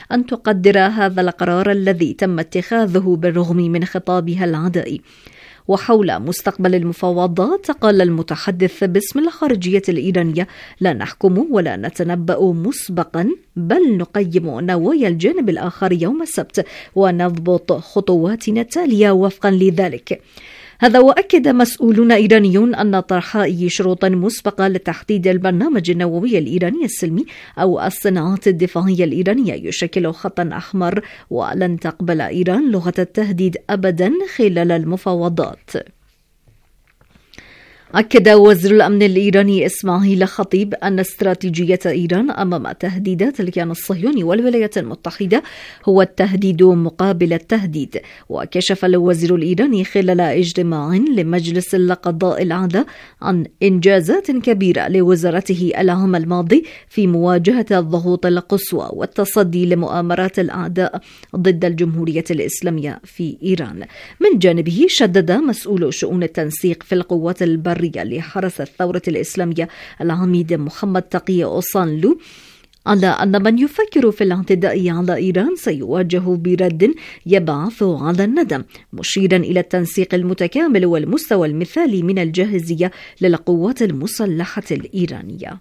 أن تقدر هذا القرار الذي تم اتخاذه بالرغم من خطابها العدائي. وحول مستقبل المفاوضات قال المتحدث باسم الخارجية الإيرانية: لا نحكم ولا نتنبأ مسبقا، بل نقيم نوايا الجانب الآخر يوم السبت ونضبط خطواتنا التالية وفقا لذلك. هذا وأكد مسؤولون إيرانيون أن طرح أي شروط مسبقة لتحديد البرنامج النووي الإيراني السلمي أو الصناعات الدفاعية الإيرانية يشكل خطا أحمر، ولن تقبل إيران لغة التهديد أبدا خلال المفاوضات. أكد وزير الأمن الإيراني إسماعيل خطيب أن استراتيجية إيران أمام تهديدات الكيان الصهيوني والولايات المتحدة هو التهديد مقابل التهديد. وكشف الوزير الإيراني خلال اجتماع لمجلس القضاء الأعلى عن إنجازات كبيرة لوزارته العام الماضي في مواجهة الضغوط القصوى والتصدي لمؤامرات الأعداء ضد الجمهورية الإسلامية في إيران. من جانبه شدد مسؤول شؤون التنسيق في القوات البرية لحرس الثورة الإسلامية العميد محمد تقي أوصانلو على أن من يفكر في الاعتداء على إيران سيواجه برد يبعث على الندم، مشيرا إلى التنسيق المتكامل والمستوى المثالي من الجاهزية للقوات المسلحة الإيرانية.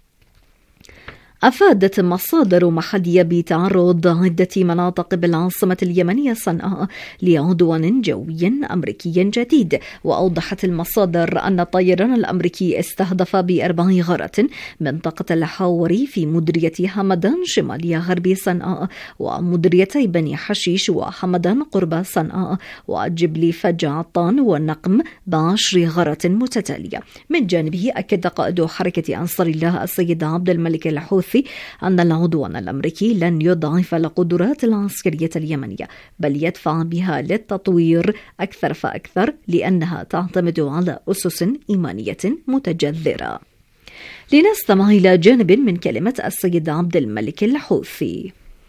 أفادت مصادر محلية بتعرض عدة مناطق بالعاصمة اليمنية صنعاء لعدوان جوي أمريكي جديد. وأوضحت المصادر أن الطيران الأمريكي استهدف ب4 غارات منطقة الحاوري في مديرية حمدان شمالية غربي صنعاء، ومديريتي بني حشيش وحمدان قرب صنعاء، وجبلي فج عطان والنقم ب10 غارات متتالية. من جانبه أكد قائد حركة أنصار الله السيد عبد الملك الحوثي أن العدوان الأمريكي لن يضعف القدرات العسكرية اليمنية، بل يدفع بها للتطوير أكثر فأكثر، لأنها تعتمد على أسس إيمانية متجذرة. لنستمع إلى جانب من كلمة السيد عبد الملك الحوثي.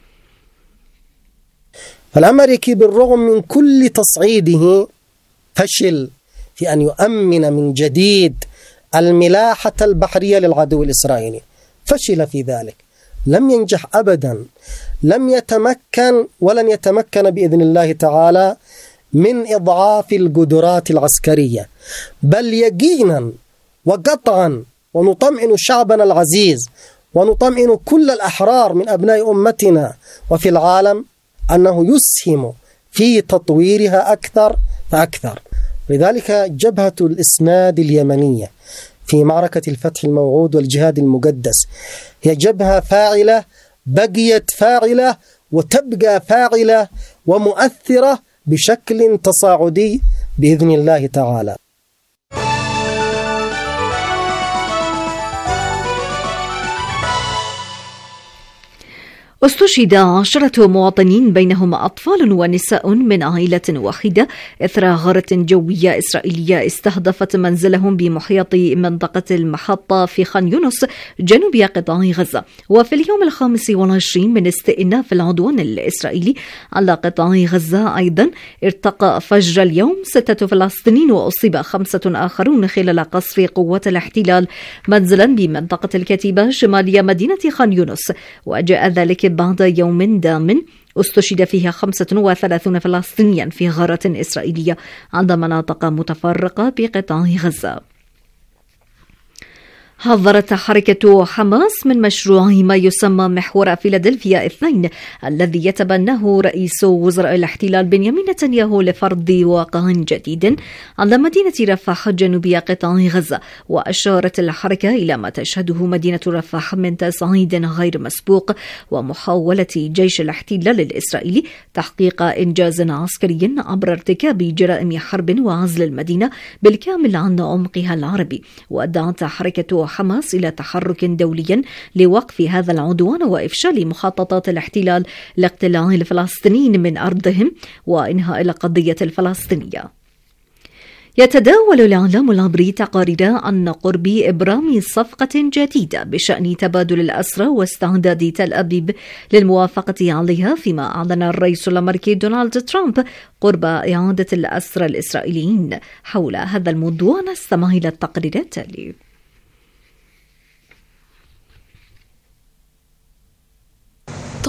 الأمريكي بالرغم من كل تصعيده فشل في أن يؤمن من جديد الملاحة البحرية للعدو الإسرائيلي، فشل في ذلك، لم ينجح أبدا، لم يتمكن ولن يتمكن بإذن الله تعالى من إضعاف القدرات العسكرية، بل يقينا وقطعا ونطمئن شعبنا العزيز ونطمئن كل الأحرار من أبناء أمتنا وفي العالم أنه يسهم في تطويرها أكثر فأكثر. لذلك جبهة الإسناد اليمنية في معركة الفتح الموعود والجهاد المقدس هي جبهة فاعلة، بقيت فاعلة وتبقى فاعلة ومؤثرة بشكل تصاعدي بإذن الله تعالى. استشهد 10 مواطنين بينهم أطفال ونساء من عائلة واحدة إثر غارة جوية إسرائيلية استهدفت منزلهم بمحيط منطقة المحطة في خان يونس جنوب قطاع غزة. وفي اليوم 25 من استئناف العدوان الإسرائيلي على قطاع غزة أيضا ارتقى فجر اليوم 6 فلسطينيين وأصيب 5 آخرون خلال قصف قوات الاحتلال منزلا بمنطقة الكتيبة شمالية مدينة خان يونس. وجاء ذلك بعد يوم دام استشهد فيها 35 فلسطينيا في غارة إسرائيلية عند مناطق متفرقة بقطاع غزة. حذرت حركة حماس من مشروع ما يسمى محور فيلادلفيا 2 الذي يتبناه رئيس وزراء الاحتلال بنيامين نتنياهو لفرض واقع جديد على مدينة رفح جنوبية قطاع غزة. وأشارت الحركة إلى ما تشهده مدينة رفح من تصعيد غير مسبوق ومحاولة جيش الاحتلال الإسرائيلي تحقيق إنجاز عسكري عبر ارتكاب جرائم حرب وعزل المدينة بالكامل عن عمقها العربي. وأدعت حركة حماس إلى تحرك دولي لوقف هذا العدوان وإفشال مخططات الاحتلال لاقتلاع الفلسطينيين من أرضهم وإنهاء القضية الفلسطينية. يتداول الإعلام العبري تقارير عن قرب إبرام صفقة جديدة بشأن تبادل الأسرى واستعداد تل أبيب للموافقة عليها، فيما أعلن الرئيس الأمريكي دونالد ترامب قرب إعادة الأسرى الإسرائيليين. حول هذا الموضوع نستمع إلى التقرير التالي.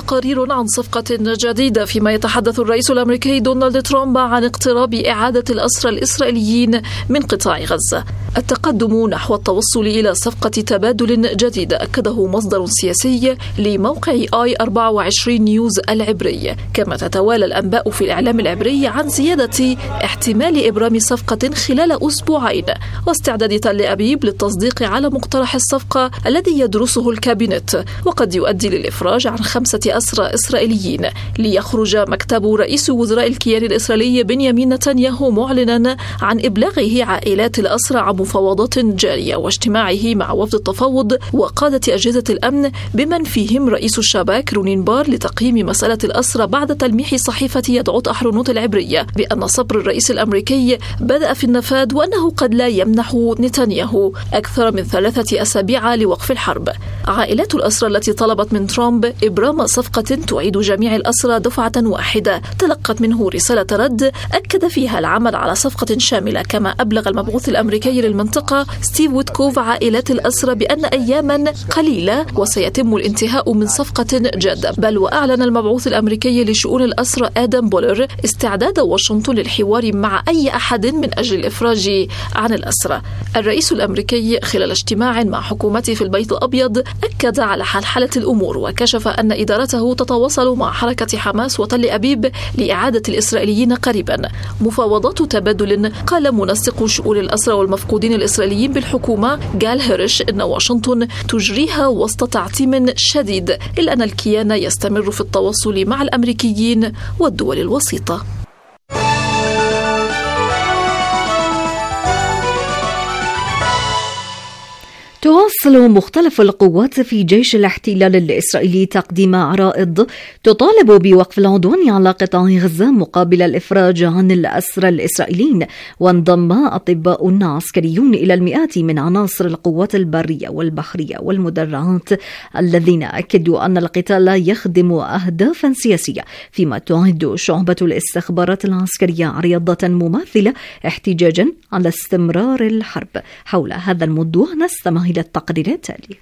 تقارير عن صفقة جديدة، فيما يتحدث الرئيس الأمريكي دونالد ترامب عن اقتراب إعادة الأسرى الإسرائيليين من قطاع غزة. التقدم نحو التوصل إلى صفقة تبادل جديدة أكده مصدر سياسي لموقع I24 نيوز العبري. كما تتوالى الأنباء في الإعلام العبري عن زيادة احتمال إبرام صفقة خلال أسبوعين، واستعداد تل أبيب للتصديق على مقترح الصفقة الذي يدرسه الكابينت، وقد يؤدي للإفراج عن 5 أسرى إسرائيليين. ليخرج مكتب رئيس وزراء الكيان الإسرائيلي بنيامين نتنياهو معلنا عن إبلاغه عائلات الأسرى عن مفاوضات جارية واجتماعه مع وفد التفاوض وقادة أجهزة الأمن بمن فيهم رئيس الشباك رونين بار لتقييم مسألة الأسرى، بعد تلميح صحيفة يدعوت أحرنوت العبرية بأن صبر الرئيس الأمريكي بدأ في النفاذ، وأنه قد لا يمنح نتنياهو أكثر من 3 أسابيع لوقف الحرب. عائلات الأسرى التي طلبت من ترامب إبرام صفقة تعيد جميع الأسرى دفعة واحدة تلقت منه رسالة رد أكد فيها العمل على صفقة شاملة. كما أبلغ المبعوث الأمريكي للمنطقة ستيف ويتكوف عائلات الأسرى بأن أياما قليلة وسيتم الانتهاء من صفقة جادة. بل وأعلن المبعوث الأمريكي لشؤون الأسرى آدم بولر استعداد واشنطن للحوار مع أي أحد من أجل الإفراج عن الأسرى. الرئيس الأمريكي خلال اجتماع مع حكومته في البيت الأبيض أكد على حلحلة الأمور، وكشف أن إدارته تتواصل مع حركة حماس وتل أبيب لإعادة الإسرائيليين قريبا. مفاوضات تبادل، قال منسق شؤون الأسرى والمفقودين الإسرائيليين بالحكومة جال هيرش، إن واشنطن تجريها وسط تعتيم شديد، إلا أن الكيان يستمر في التواصل مع الأمريكيين والدول الوسيطة. تواصل مختلف القوات في جيش الاحتلال الإسرائيلي تقديم عرائض تطالب بوقف العدوان على قطاع غزة مقابل الإفراج عن الأسرى الإسرائيليين. وانضم أطباء عسكريون إلى المئات من عناصر القوات البرية والبحرية والمدرعات الذين أكدوا أن القتال يخدم أهدافا سياسية، فيما تعد شعبة الاستخبارات العسكرية عريضة مماثلة احتجاجا على استمرار الحرب. حول هذا الموضوع نستمع إلى التقرير التالي.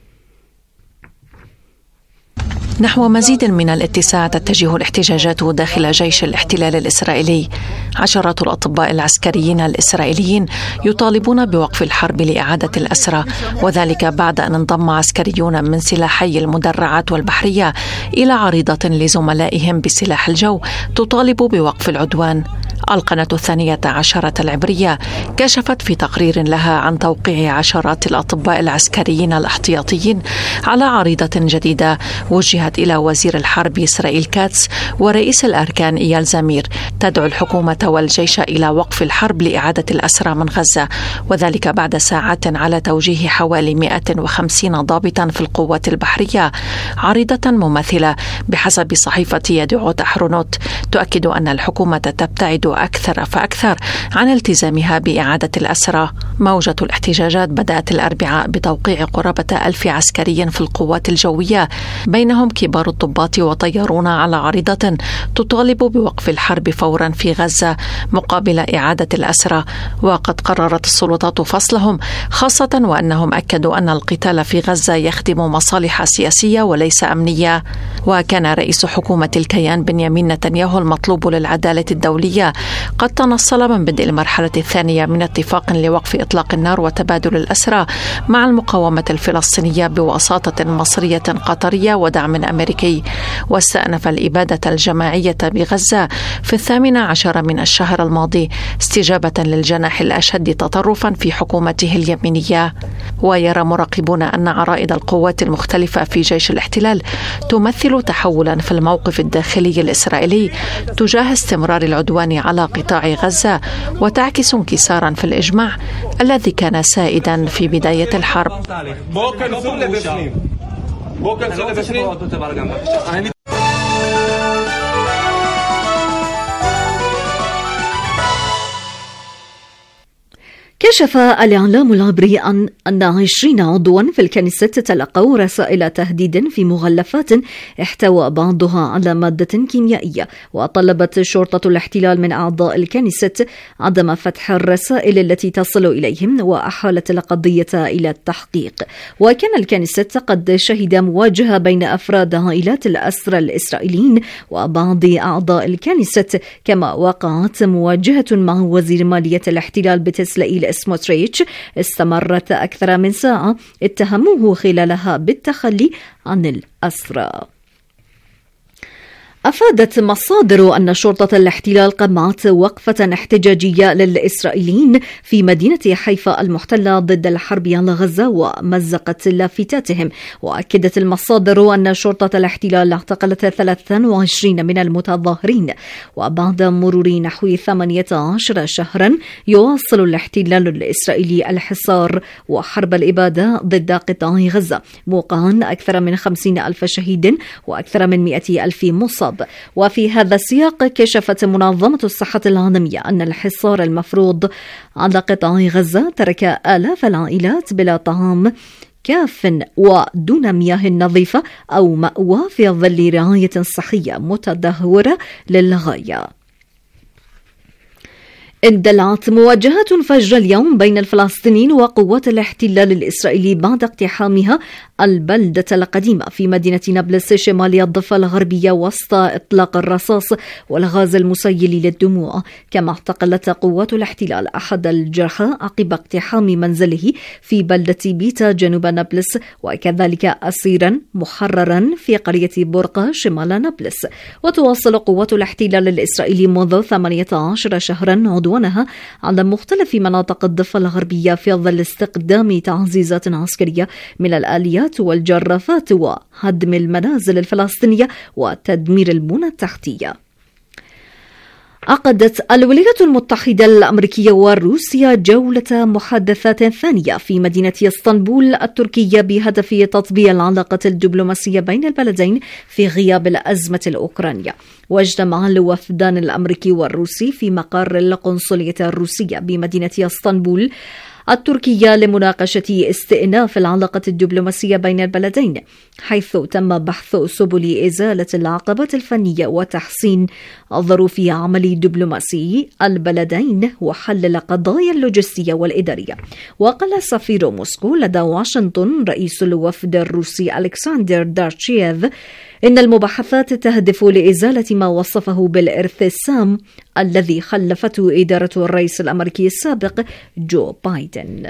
نحو مزيد من الاتساع تتجه الاحتجاجات داخل جيش الاحتلال الإسرائيلي. عشرات الأطباء العسكريين الإسرائيليين يطالبون بوقف الحرب لإعادة الأسرى، وذلك بعد أن انضم عسكريون من سلاحي المدرعات والبحرية إلى عريضة لزملائهم بسلاح الجو تطالب بوقف العدوان. القناة 12 العبرية كشفت في تقرير لها عن توقيع عشرات الأطباء العسكريين الاحتياطيين على عريضة جديدة وجهت إلى وزير الحرب إسرائيل كاتس ورئيس الأركان إيال زمير، تدعو الحكومة والجيش إلى وقف الحرب لإعادة الأسرى من غزة، وذلك بعد ساعات على توجيه حوالي 150 ضابطا في القوات البحرية. عريضة مماثلة بحسب صحيفة يدعوت أحرنوت تؤكد أن الحكومة تبتعد أكثر فأكثر عن التزامها بإعادة الأسرى. موجة الاحتجاجات بدأت الأربعاء بتوقيع قرابة 1000 عسكري في القوات الجوية، بينهم كبار الضباط وطيارون، على عريضة تطالب بوقف الحرب فورا في غزة مقابل إعادة الأسرى. وقد قررت السلطات فصلهم، خاصة وأنهم أكدوا أن القتال في غزة يخدم مصالح سياسية وليس أمنية. وكان رئيس حكومة الكيان بنيامين نتنياهو المطلوب للعدالة الدولية قد تنصل من بدء المرحلة الثانية من اتفاق لوقف إطلاق النار وتبادل الأسرى مع المقاومة الفلسطينية بوساطة مصرية قطرية ودعم أمريكي، واستأنف الإبادة الجماعية بغزة في 18 من الشهر الماضي استجابة للجناح الأشد تطرفا في حكومته اليمينية. ويرى مراقبون أن عرائض القوات المختلفة في جيش الاحتلال تمثل تحولا في الموقف الداخلي الإسرائيلي تجاه استمرار العدوان على قطاع غزة، وتعكس انكسارا في الإجماع الذي كان سائدا في بداية الحرب. كشف الإعلام العبري أن 20 عضوا في الكنيسة تلقوا رسائل تهديد في مغلفات احتوى بعضها على مادة كيميائية، وطلبت شرطة الاحتلال من أعضاء الكنيسة عدم فتح الرسائل التي تصل إليهم وأحالت القضية إلى التحقيق. وكان الكنيسة قد شهد مواجهة بين أفراد عائلات الأسرى الإسرائيليين وبعض أعضاء الكنيسة، كما وقعت مواجهة مع وزير مالية الاحتلال بتسلائيل سموتريتش استمرت أكثر من ساعة، اتهموه خلالها بالتخلي عن الأسرى. أفادت مصادر أن شرطة الاحتلال قمعت وقفة احتجاجية للإسرائيليين في مدينة حيفا المحتلة ضد الحرب على غزة ومزقت لافتاتهم. وأكدت المصادر أن شرطة الاحتلال اعتقلت 23 من المتظاهرين. وبعد مرور نحو 18 شهرا يواصل الاحتلال الإسرائيلي الحصار وحرب الإبادة ضد قطاع غزة، موقعا أكثر من 50,000 شهيد وأكثر من 100,000 مصاب. وفي هذا السياق كشفت منظمة الصحة العالمية أن الحصار المفروض على قطاع غزة ترك آلاف العائلات بلا طعام كاف ودون مياه نظيفة أو مأوى في ظل رعاية صحية متدهورة للغاية. اندلعت مواجهات فجر اليوم بين الفلسطينيين وقوات الاحتلال الإسرائيلي بعد اقتحامها البلدة القديمة في مدينة نابلس شمال الضفة الغربية وسط إطلاق الرصاص والغاز المسيل للدموع. كما اعتقلت قوات الاحتلال أحد الجرحى عقب اقتحام منزله في بلدة بيتا جنوب نابلس، وكذلك أسيرا محررا في قرية بورقة شمال نابلس. وتواصل قوات الاحتلال الإسرائيلي منذ 18 شهرا عدوانها على مختلف مناطق الضفة الغربية في ظل استخدام تعزيزات عسكرية من الآليات والجرافات وهدم المنازل الفلسطينية وتدمير البنى التحتية. عقدت الولايات المتحدة الأمريكية وروسيا جولة محادثات ثانية في مدينة اسطنبول التركية بهدف تطبيع العلاقة الدبلوماسية بين البلدين في غياب الأزمة الأوكرانية. واجتمع الوفدان الأمريكي والروسي في مقر القنصلية الروسية بمدينة اسطنبول التركية لمناقشة استئناف العلاقة الدبلوماسية بين البلدين، حيث تم بحث سبل إزالة العقبات الفنية وتحسين ظروف عمل دبلوماسي البلدين وحل القضايا اللوجستية والإدارية. وقال سفير موسكو لدى واشنطن رئيس الوفد الروسي ألكسندر دارتشييف إن المباحثات تهدف لإزالة ما وصفه بالإرث السام الذي خلفته إدارة الرئيس الأمريكي السابق جو بايدن.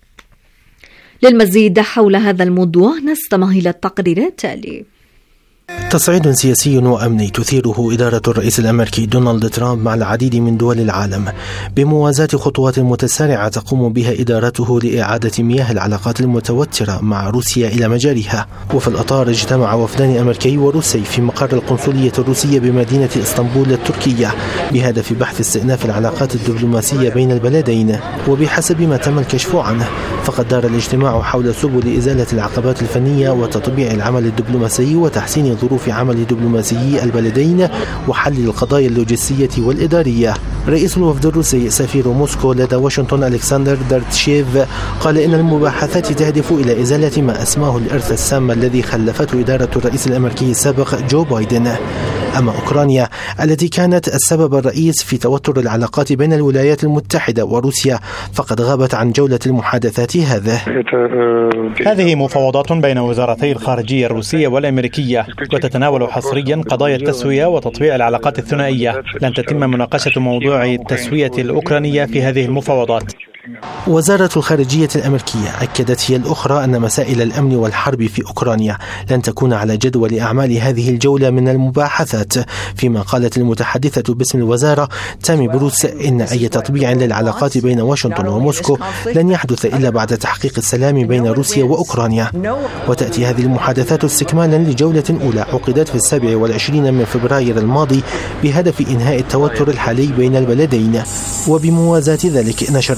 للمزيد حول هذا الموضوع نستمع إلى التقرير التالي. تصعيد سياسي وأمني تثيره إدارة الرئيس الأمريكي دونالد ترامب مع العديد من دول العالم بموازاة خطوات متسارعة تقوم بها إدارته لإعادة مياه العلاقات المتوترة مع روسيا إلى مجاريها. وفي الإطار اجتمع وفدان أمريكي وروسي في مقر القنصلية الروسية بمدينة اسطنبول التركية بهدف بحث استئناف العلاقات الدبلوماسية بين البلدين. وبحسب ما تم الكشف عنه فقد دار الاجتماع حول سبل إزالة العقبات الفنية وتطبيع العمل الدبلوماسي وتحسين ظروف عمل دبلوماسيي البلدين وحل القضايا اللوجستية والإدارية. رئيس الوفد الروسي سفير موسكو لدى واشنطن ألكسندر دارتشييف قال إن المباحثات تهدف إلى إزالة ما أسماه الإرث السام الذي خلفته إدارة الرئيس الأمريكي السابق جو بايدن. أما أوكرانيا التي كانت السبب الرئيس في توتر العلاقات بين الولايات المتحدة وروسيا فقد غابت عن جولة المحادثات هذه مفاوضات بين وزارتي الخارجية الروسية والأمريكية وتتناول حصريا قضايا التسوية وتطبيع العلاقات الثنائية. لن تتم مناقشة موضوع التسوية الأوكرانية في هذه المفاوضات. وزارة الخارجية الأمريكية أكدت هي الأخرى أن مسائل الأمن والحرب في أوكرانيا لن تكون على جدول أعمال هذه الجولة من المباحثات. فيما قالت المتحدثة باسم الوزارة تامي بروس إن أي تطبيع للعلاقات بين واشنطن وموسكو لن يحدث إلا بعد تحقيق السلام بين روسيا وأوكرانيا. وتأتي هذه المحادثات استكمالا لجولة أولى عقدت في 27 من فبراير الماضي بهدف إنهاء التوتر الحالي بين البلدين. وبموازاة ذلك نشرت السلطات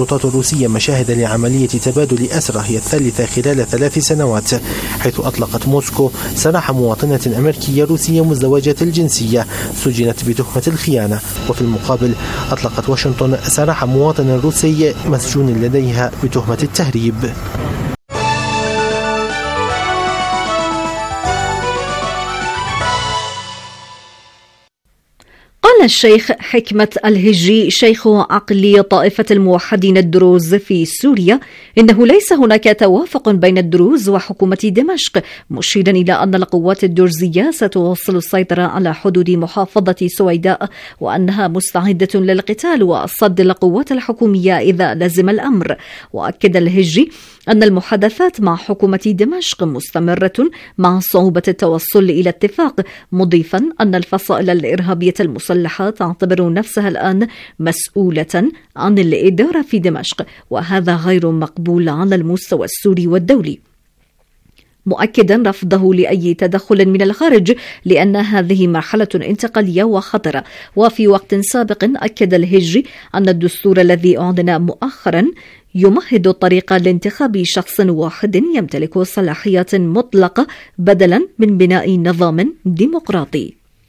السلطات الروسية مشاهد لعملية تبادل أسرى هي الثالثة خلال 3 سنوات، حيث أطلقت موسكو سراح مواطنة أمريكية روسية مزدوجة الجنسية سجنت بتهمة الخيانة، وفي المقابل أطلقت واشنطن سراح مواطن روسي مسجون لديها بتهمة التهريب. قال الشيخ حكمة الهجري شيخ عقل طائفة الموحدين الدروز في سوريا إنه ليس هناك توافق بين الدروز وحكومة دمشق، مشيرا إلى أن القوات الدرزية ستواصل السيطرة على حدود محافظة سويداء وأنها مستعدة للقتال وصد القوات الحكومية إذا لزم الأمر. وأكد الهجري أن المحادثات مع حكومة دمشق مستمرة مع صعوبة التوصل إلى اتفاق، مضيفا أن الفصائل الإرهابية المسلحة تعتبر نفسها الآن مسؤولة عن الإدارة في دمشق، وهذا غير مقبول على المستوى السوري والدولي، مؤكدا رفضه لأي تدخل من الخارج لأن هذه مرحلة انتقالية وخطرة. وفي وقت سابق أكد الهجري أن الدستور الذي أعلن مؤخرا يمهد الطريق لانتخاب شخص واحد يمتلك صلاحيات مطلقة بدلا من بناء نظام ديمقراطي.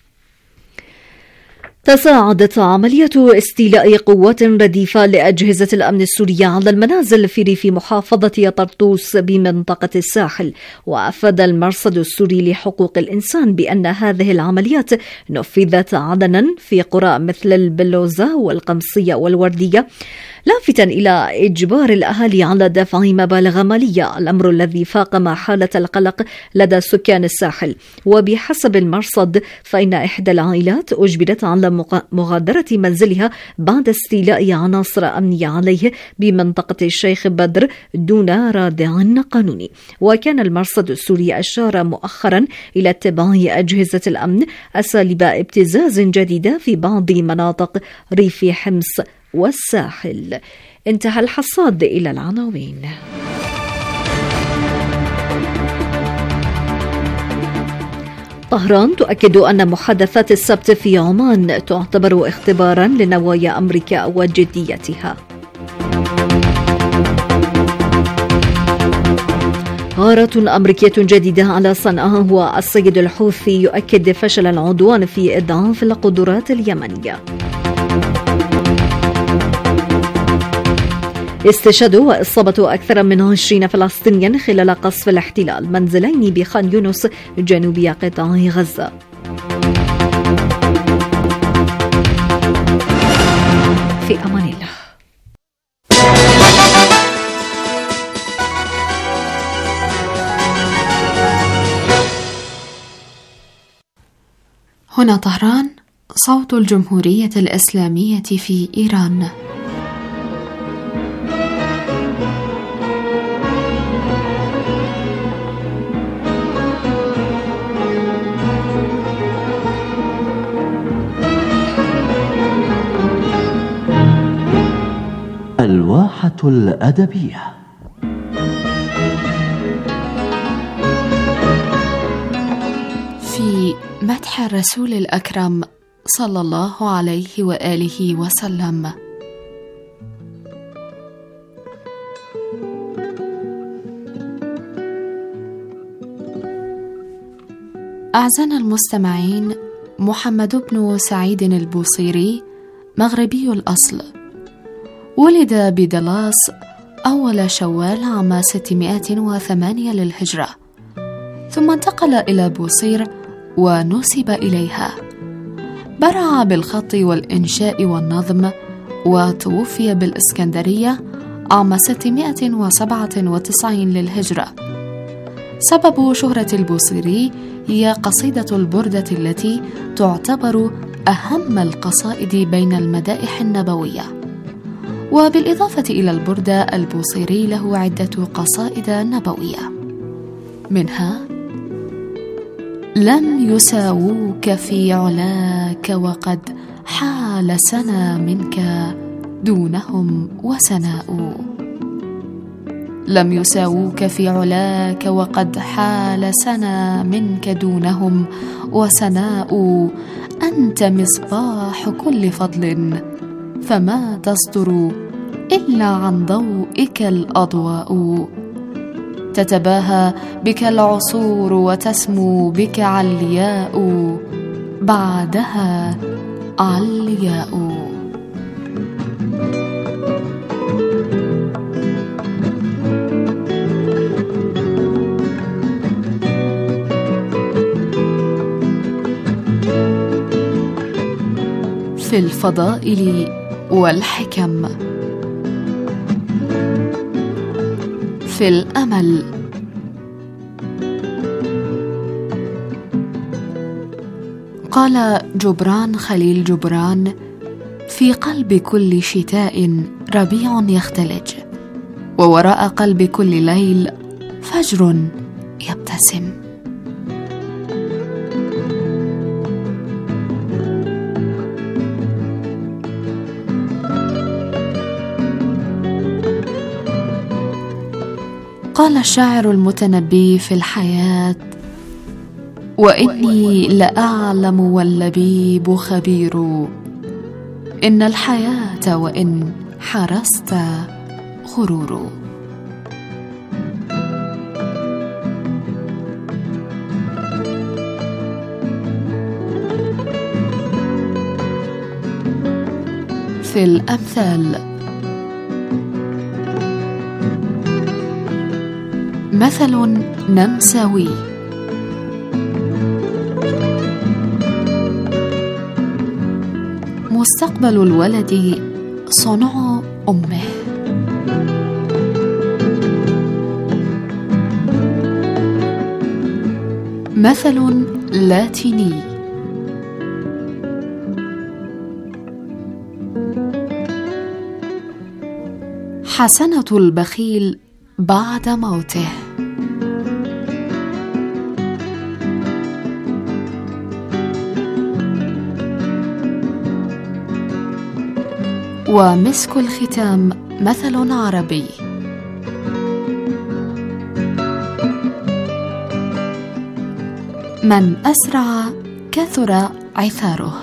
تساعدت عملية استيلاء قوات رديفة لأجهزة الأمن السورية على المنازل في ريف محافظة طرطوس بمنطقة الساحل. وأفاد المرصد السوري لحقوق الإنسان بأن هذه العمليات نفذت علنا في قرى مثل البلوزة والقمصية والوردية، لافتا إلى إجبار الأهالي على دفع مبالغ مالية، الأمر الذي فاقم حالة القلق لدى سكان الساحل. وبحسب المرصد فإن إحدى العائلات أجبرت على مغادرة منزلها بعد استيلاء عناصر أمنية عليه بمنطقة الشيخ بدر دون رادع قانوني. وكان المرصد السوري أشار مؤخرا إلى اتباع أجهزة الأمن أساليب ابتزاز جديدة في بعض مناطق ريف حمص والساحل. انتهى الحصاد إلى العناوين. طهران تؤكد أن محادثات السبت في عمان تعتبر اختبارا لنوايا أمريكا وجديتها. غارة أمريكية جديدة على صنعاء، والسيد الحوثي يؤكد فشل العدوان في إضعاف القدرات اليمنية. استشهاد وإصابة أكثر من 20 فلسطينيا خلال قصف الاحتلال منزلين بخان يونس جنوب قطاع غزة. في أمان الله. هنا طهران، صوت الجمهورية الإسلامية في إيران. الواحة الأدبية. في مدح الرسول الأكرم صلى الله عليه وآله وسلم. أعزائنا المستمعين، محمد بن سعيد البوصيري مغربي الأصل، ولد بدلاس أول شوال عام 608 للهجرة، ثم انتقل إلى بوصير ونسب إليها. برع بالخط والإنشاء والنظم، وتوفي بالإسكندرية عام 697 للهجرة. سبب شهرة البوصيري هي قصيدة البردة التي تعتبر أهم القصائد بين المدائح النبوية. وبالإضافة إلى البردة، البوصيري له عدة قصائد نبوية، منها: لم يساووك في علاك وقد حال سنا منك دونهم وسناء. لم يساووك في علاك وقد حال سنا منك دونهم وسناء. أنت مصباح كل فضل فما تصدر إلا عن ضوئك الأضواء. تتباهى بك العصور وتسمو بك علياء، بعدها علياء. في الفضائل والحكم، في الأمل، قال جبران خليل جبران: في قلب كل شتاء ربيع يختلج، ووراء قلب كل ليل فجر يبتسم. قال الشاعر المتنبي في الحياة: وإني لأعلم واللبيب خبير، إن الحياة وإن حرست غرور. في الأمثال: مثل نمساوي: مستقبل الولد صنع أمه. مثل لاتيني: حسنة البخيل بعد موته. ومسك الختام مثل عربي: من أسرع كثر عثاره.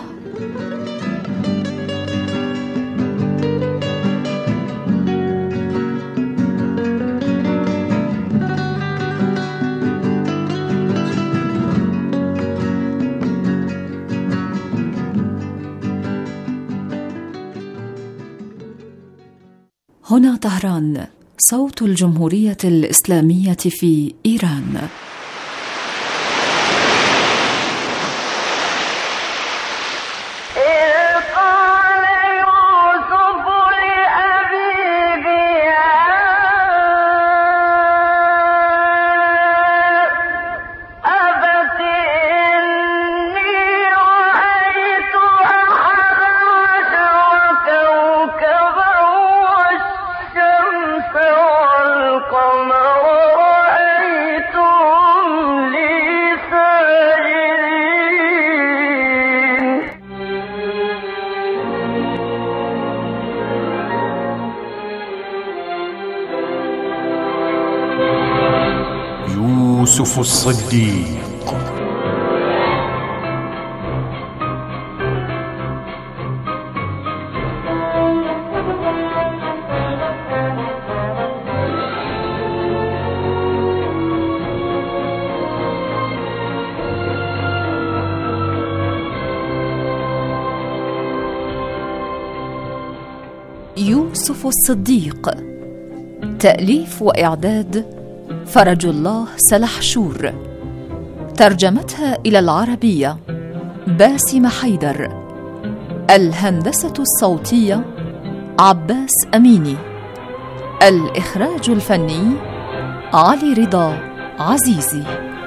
هنا طهران، صوت الجمهورية الإسلامية في إيران. يوسف الصديق. يوسف الصديق، تأليف وإعداد فرج الله سلحشور، ترجمتها إلى العربية باسم حيدر، الهندسة الصوتية عباس أميني، الإخراج الفني علي رضا عزيزي.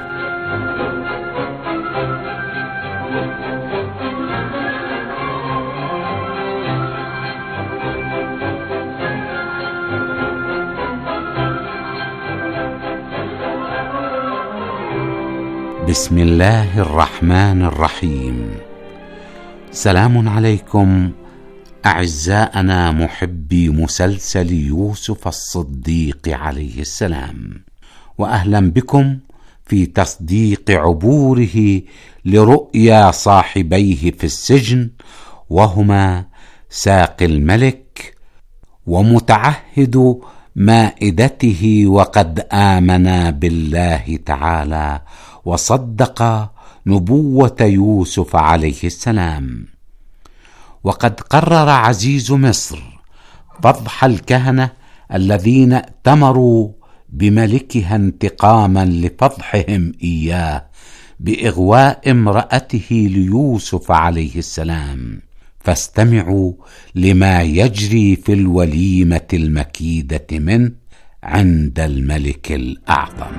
بسم الله الرحمن الرحيم. سلام عليكم أعزائنا محبي مسلسل يوسف الصديق عليه السلام، وأهلا بكم في تصديق عبوره لرؤيا صاحبيه في السجن، وهما ساقي الملك ومتعهد مائدته، وقد آمن بالله تعالى وصدق نبوة يوسف عليه السلام. وقد قرر عزيز مصر فضح الكهنة الذين ائتمروا بملكها انتقاما لفضحهم إياه بإغواء امرأته ليوسف عليه السلام. فاستمعوا لما يجري في الوليمة المكيدة منه عند الملك الأعظم.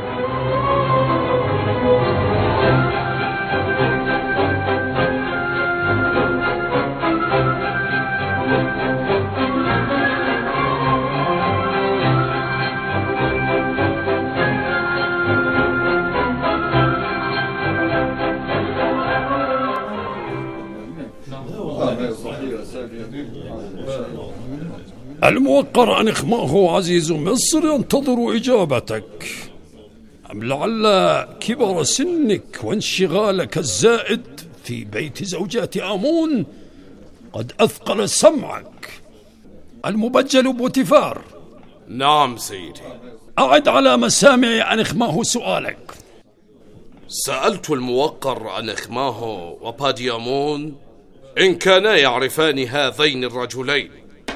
الموقر أن إخماه عزيز مصر ينتظر إجابتك، أم لعل كبر سنك وانشغالك الزائد في بيت زوجات آمون قد أثقل سمعك؟ المبجل بوتيفار. نعم سيدي. أعد على مسامع أن إخماه سؤالك. سألت الموقر أن إخماه وباديامون إن كانا يعرفان هذين الرجلين.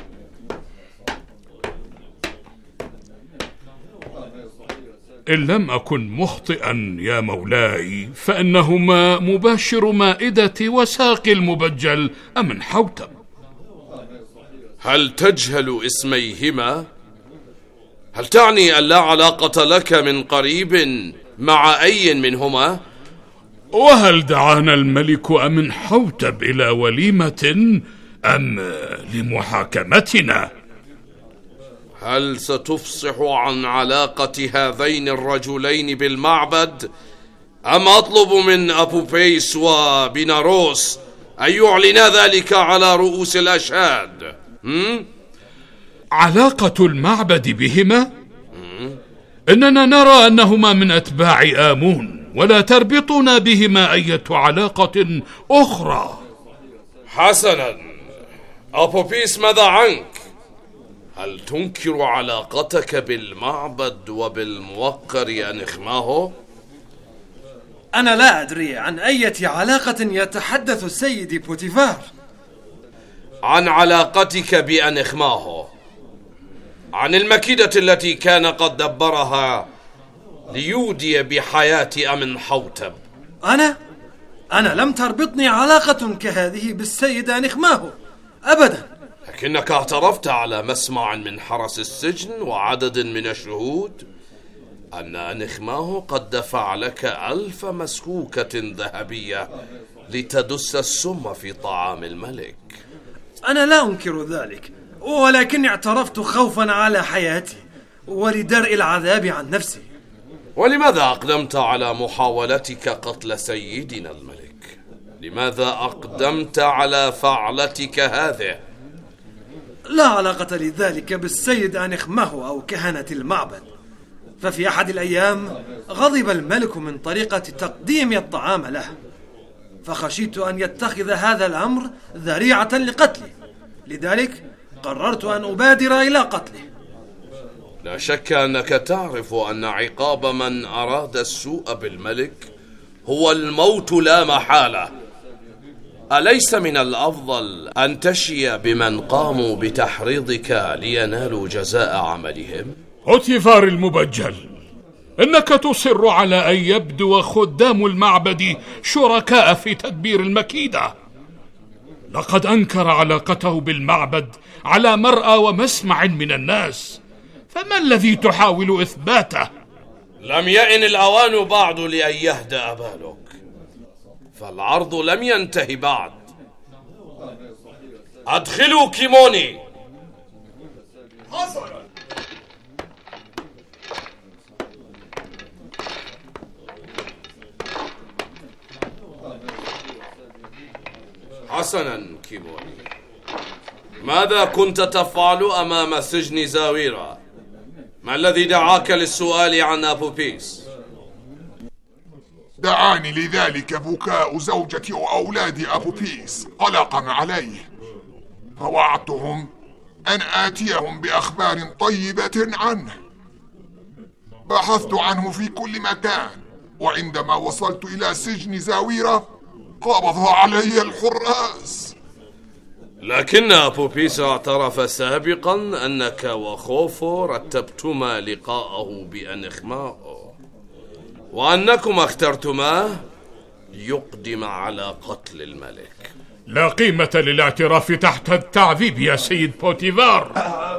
إن لم أكن مخطئا يا مولاي فإنهما مباشر مائدة وساقي المبجل أمن حوتم. هل تجهل اسميهما؟ هل تعني أن لا علاقة لك من قريب مع أي منهما؟ وهل دعانا الملك أمن حوتب إلى وليمة أم لمحاكمتنا؟ هل ستفصح عن علاقة هذين الرجلين بالمعبد أم أطلب من أبوبيس وبيناروس أن يعلنا ذلك على رؤوس الأشهاد؟ علاقة المعبد بهما؟ إننا نرى أنهما من أتباع آمون ولا تربطنا بهما أي علاقة أخرى. حسنا، أبوبيس ماذا عنك؟ هل تنكر علاقتك بالمعبد وبالموقر أن إخماه؟ أنا لا أدري عن أي علاقة يتحدث سيدي بوتيفار. عن علاقتك بأن إخماه، عن المكيدة التي كان قد دبرها ليودي بحياة أمن حوتب. أنا لم تربطني علاقة كهذه بالسيد أن إخماه أبدا. لكنك اعترفت على مسمع من حرس السجن وعدد من الشهود أن إخماه قد دفع لك 1000 مسكوكة ذهبية لتدس السم في طعام الملك. أنا لا أنكر ذلك، ولكن اعترفت خوفا على حياتي ولدرء العذاب عن نفسي. ولماذا أقدمت على محاولتك قتل سيدنا الملك؟ لماذا أقدمت على فعلتك هذه؟ لا علاقة لذلك بالسيد أن إخماه أو كهنة المعبد، ففي أحد الأيام غضب الملك من طريقة تقديم الطعام له، فخشيت أن يتخذ هذا الأمر ذريعة لقتلي، لذلك قررت أن أبادر إلى قتله. لا شك أنك تعرف أن عقاب من أراد السوء بالملك هو الموت لا محالة. أليس من الأفضل أن تشي بمن قاموا بتحريضك لينالوا جزاء عملهم؟ بوتيفار المبجل، إنك تصر على أن يبدو خدام المعبد شركاء في تدبير المكيدة. لقد أنكر علاقته بالمعبد على مرأى ومسمع من الناس، فما الذي تحاول إثباته؟ لم يئن الأوان بعد لأن يهدأ بالك، فالعرض لم ينتهي بعد. أدخلوا كيموني. حسنا كيموني، ماذا كنت تفعل أمام سجن زاويرا؟ ما الذي دعاك للسؤال عن أبوبيس؟ دعاني لذلك بكاء زوجتي وأولاد أبوبيس قلقا عليه، فوعدتهم أن آتيهم بأخبار طيبة عنه. بحثت عنه في كل مكان، وعندما وصلت إلى سجن زاويرة قبض علي الحراس. لكن أبوبيس اعترف سابقا أنك وخوفو رتبتما لقاءه بأنخماء، وأنكما اخترتماه يقدم على قتل الملك. لا قيمة للاعتراف تحت التعذيب يا سيد بوتيفار.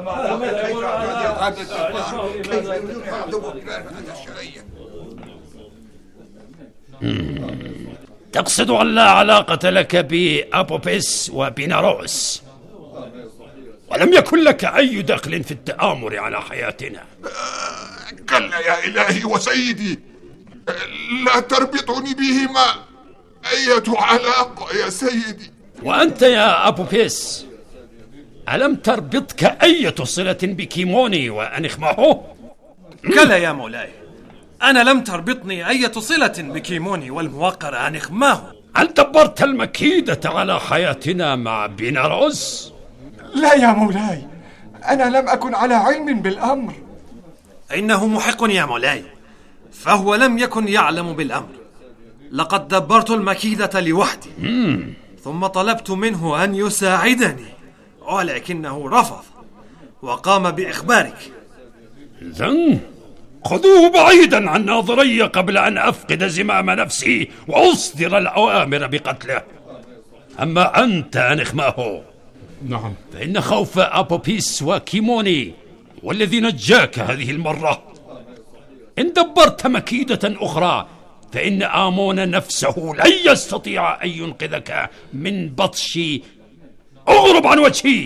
تقصد أن لا علاقة لك بأبوبيس وبيناروس، ولم يكن لك أي دخل في التآمر على حياتنا؟ كلا يا إلهي وسيدي، لا تربطني بهما أية علاقة يا سيدي. وأنت يا أبوبيس، ألم تربطك أية صلة بكيموني وأنخماهو؟ كلا يا مولاي، أنا لم تربطني أية صلة بكيموني والموقر أنخماهو. هل دبرت المكيدة على حياتنا مع بيناروس؟ لا يا مولاي، أنا لم أكن على علم بالأمر. إنه محق يا مولاي، فهو لم يكن يعلم بالأمر. لقد دبرت المكيدة لوحدي، ثم طلبت منه أن يساعدني، ولكنه رفض وقام بإخبارك. إذن خذوه بعيدا عن ناظري قبل أن أفقد زمام نفسي وأصدر الأوامر بقتله. أما أنت أنخماهو، نعم، فإن خوف أبوبيس وكيموني والذي نجاك هذه المرة. إن دبرت مكيدة أخرى فإن آمون نفسه لن يستطيع أن ينقذك من بطشي. أغرب عن وجهي.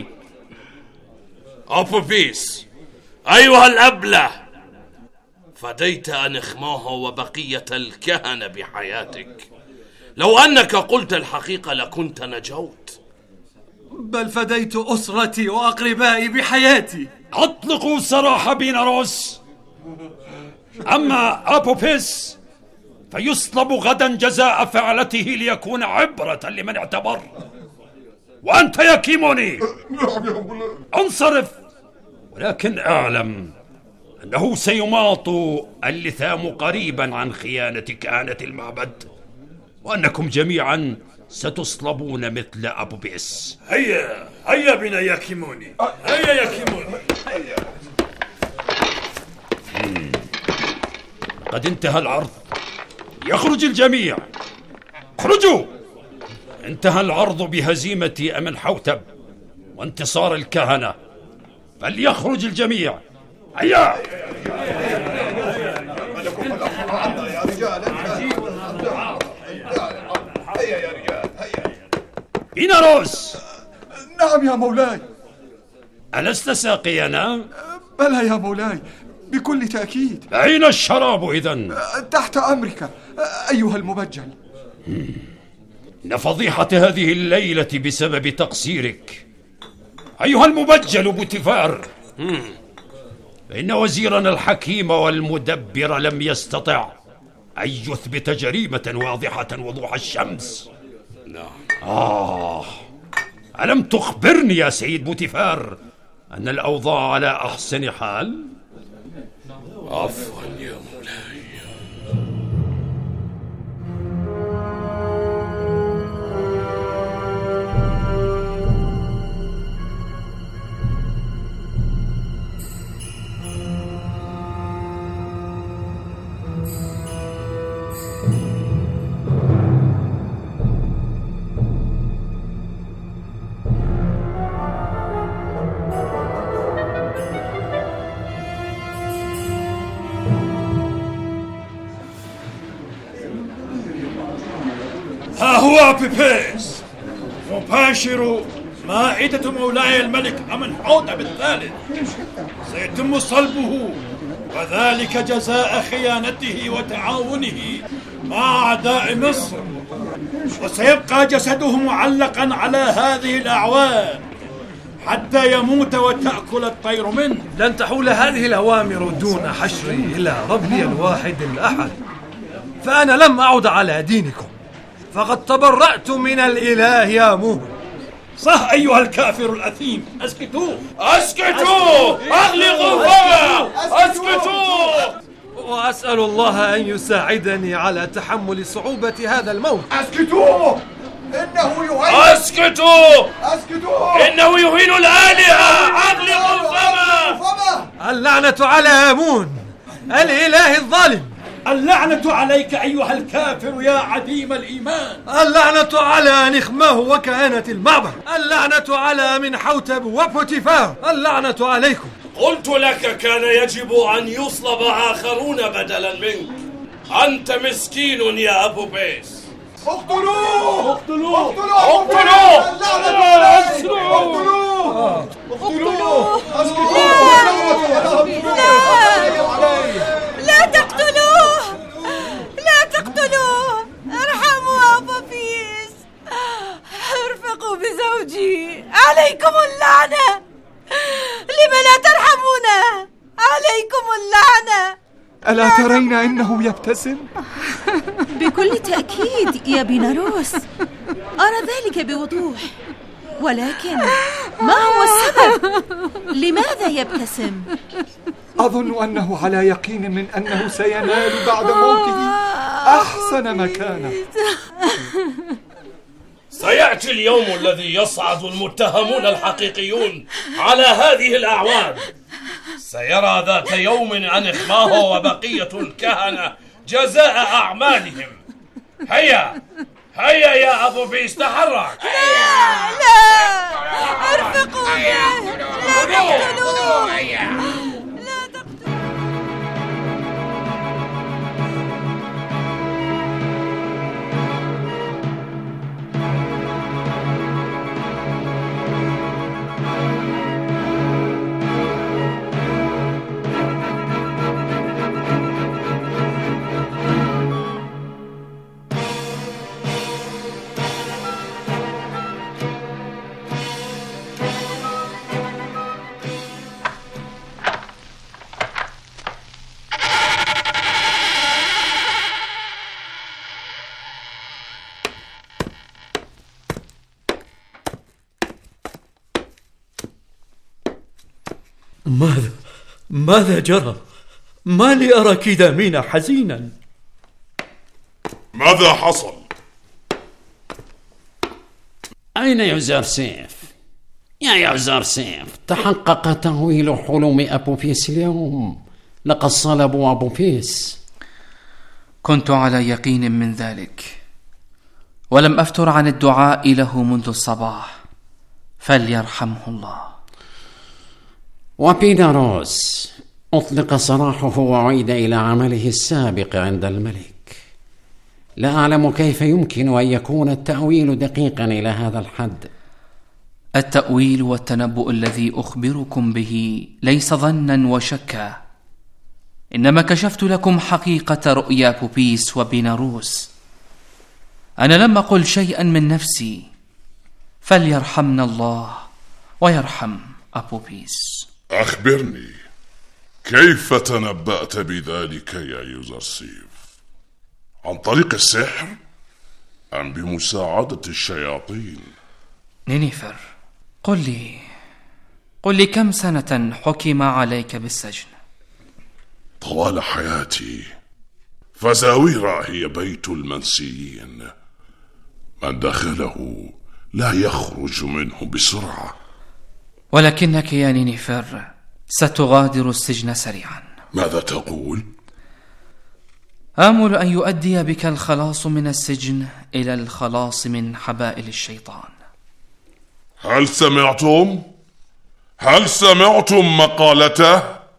أبوبيس أيها الأبله، فديت أنخماهو وبقية الكهنة بحياتك. لو أنك قلت الحقيقة لكنت نجوت. بل فديت أسرتي وأقربائي بحياتي. أطلقوا سراح بيناروس. أما أبوبيس فيصلب غدا جزاء فعلته ليكون عبرة لمن اعتبر. وأنت يا كيموني انصرف، ولكن أعلم أنه سيماط اللثام قريبا عن خيانة كهنة المعبد، وأنكم جميعا ستصلبون مثل أبوبيس. هيا بنا يا كيموني، هيا يا كيموني. قد انتهى العرض، يخرج الجميع. اخرجوا. انتهى العرض بهزيمة أمنحوتب وانتصار الكهنة، فليخرج الجميع. هيا. بيناروس. نعم يا مولاي. ألست ساقينا؟ بلى يا مولاي، بكل تأكيد. أين الشراب إذن؟ تحت أمرك أيها المبجل. إن فضيحة هذه الليلة بسبب تقصيرك أيها المبجل بوتيفار. فإن وزيرنا الحكيم والمدبر لم يستطع أن يثبت جريمة واضحة وضوح الشمس. ألم تخبرني يا سيد بوتيفار أن الأوضاع على أحسن حال؟ عفوا يا مولاي. ها هو أبوبيس يباشر مائدة مولاي الملك أمنحوتب الثالث. سيتم صلبه، وذلك جزاء خيانته وتعاونه مع أعداء مصر، وسيبقى جسده معلقا على هذه الأعوان حتى يموت وتأكل الطير منه. لن تحول هذه الأوامر دون حشري إلى ربي الواحد الأحد، فأنا لم أعد على دينكم، فقد تبرأت من الإله يا موه. صح أيها الكافر الأثيم، أسكتوا أسكتوا، أغلقوا فمه، أسكتوا. وأسأل الله أن يساعدني على تحمل صعوبة هذا الموت. أسكتوا، إنه يهين. أسكتوا، أسكتوا، إنه يهين الآلهة. أغلقوا فمه. اللعنة على آمون الإله الظالم. اللعنة عليك أيها الكافر يا عديم الإيمان. اللعنة على نخمه وكهنة المعبد. اللعنة على منحوتب وبوتيفار. اللعنة عليكم. قلت لك كان يجب أن يصلب آخرون بدلا منك. أنت مسكين يا أبو بيس. اقتلوه، اقتلوه، اقتلوه، اقتلوه، اقتلوه. لا تقتلوه، لا تقتلوه. ارحموا أبو بيس، ارفقوا بزوجي. عليكم اللعنة، لم لا ترحمونه؟ عليكم اللعنة. ألا ترين إنه يبتسم؟ بكل تأكيد يا بيناروس، أرى ذلك بوضوح، ولكن ما هو السبب؟ لماذا يبتسم؟ أظن أنه على يقين من أنه سينال بعد موته أحسن مكانه. سيأتي اليوم الذي يصعد المتهمون الحقيقيون على هذه الأعوان. سيرى ذات يوم أنخماه وبقية الكهنة جزاء أعمالهم. هيا هيا يا أبو بيس، تحرك. لا ارفقوا به، لا تقتلوه. ماذا جرى؟ ما لي أراك دامين حزينا. ماذا حصل؟ أين يوزرسيف؟ يا يوزرسيف، تحقق تهويل حلم أبوفيس اليوم. لقد صلبوا أبوفيس. كنت على يقين من ذلك، ولم أفتر عن الدعاء له منذ الصباح، فليرحمه الله. وبيناروس أطلق سراحه وعيد إلى عمله السابق عند الملك. لا أعلم كيف يمكن أن يكون التأويل دقيقا إلى هذا الحد. التأويل والتنبؤ الذي أخبركم به ليس ظنا وشكا، إنما كشفت لكم حقيقة رؤيا بوبيس وبيناروس. أنا لم أقل شيئا من نفسي، فليرحمنا الله ويرحم أبوبيس. أخبرني، كيف تنبأت بذلك يا يوزرسيف؟ عن طريق السحر أم بمساعدة الشياطين؟ نينيفر، قل لي كم سنة حكم عليك بالسجن؟ طوال حياتي، فزاويرا هي بيت المنسيين، من دخله لا يخرج منه بسرعة. ولكنك يا نينيفر ستغادر السجن سريعا. ماذا تقول؟ آمل أن يؤدي بك الخلاص من السجن إلى الخلاص من حبائل الشيطان. هل سمعتم مقالته؟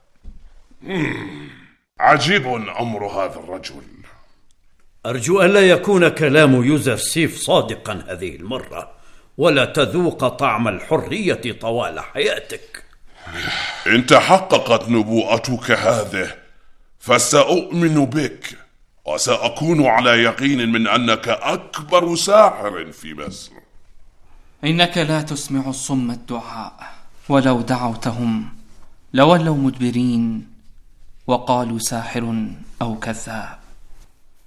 عجيب أمر هذا الرجل. أرجو أن لا يكون كلام يوزرسيف صادقا هذه المرة، ولا تذوق طعم الحرية طوال حياتك. إن تحققت نبوءتك هذه فسأؤمن بك، وسأكون على يقين من أنك أكبر ساحر في مصر. إنك لا تسمع الصم الدعاء، ولو دعوتهم لولوا مدبرين وقالوا ساحر أو كذاب.